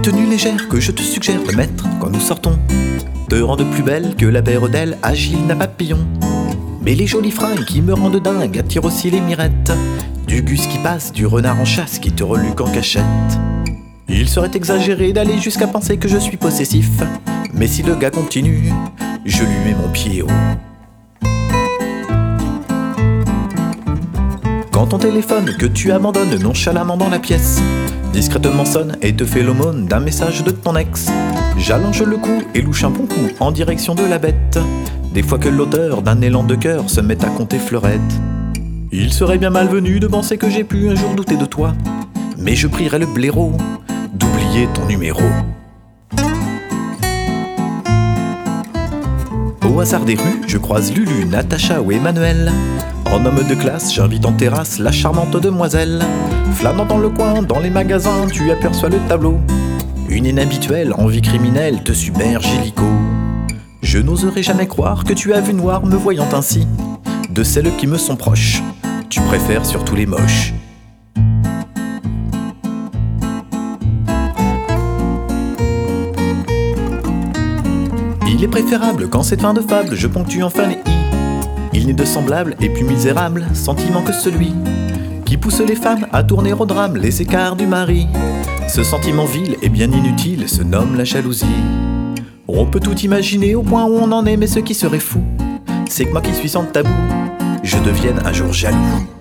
tenues légères que je te suggère de mettre quand nous sortons te rendent plus belle que la bérondelle agile n'a papillon. Mais les jolies fringues qui me rendent dingue attirent aussi les mirettes du gus qui passe, du renard en chasse qui te reluque en cachette. Il serait exagéré d'aller jusqu'à penser que je suis possessif, mais si le gars continue, je lui mets mon pied haut. Quand ton téléphone que tu abandonnes nonchalamment dans la pièce discrètement sonne et te fait l'aumône d'un message de ton ex, j'allonge le cou et louche un bon coup en direction de la bête, des fois que l'auteur d'un élan de cœur se met à compter fleurettes. Il serait bien malvenu de penser que j'ai pu un jour douter de toi, mais je prierai le blaireau d'oublier ton numéro. Au hasard des rues, je croise Lulu, Natacha ou Emmanuel. En homme de classe, j'invite en terrasse la charmante demoiselle. Flânant dans le coin, dans les magasins, tu aperçois le tableau. Une inhabituelle envie criminelle te submerge illico. Je n'oserais jamais croire que tu as vu noir me voyant ainsi. De celles qui me sont proches, tu préfères surtout les moches. Il est préférable qu'en cette fin de fable je ponctue enfin les i. Il n'est de semblable et plus misérable sentiment que celui qui pousse les femmes à tourner au drame les écarts du mari. Ce sentiment vil et bien inutile se nomme la jalousie. On peut tout imaginer au point où on en est, mais ce qui serait fou, c'est que moi qui suis sans tabou, je devienne un jour jaloux.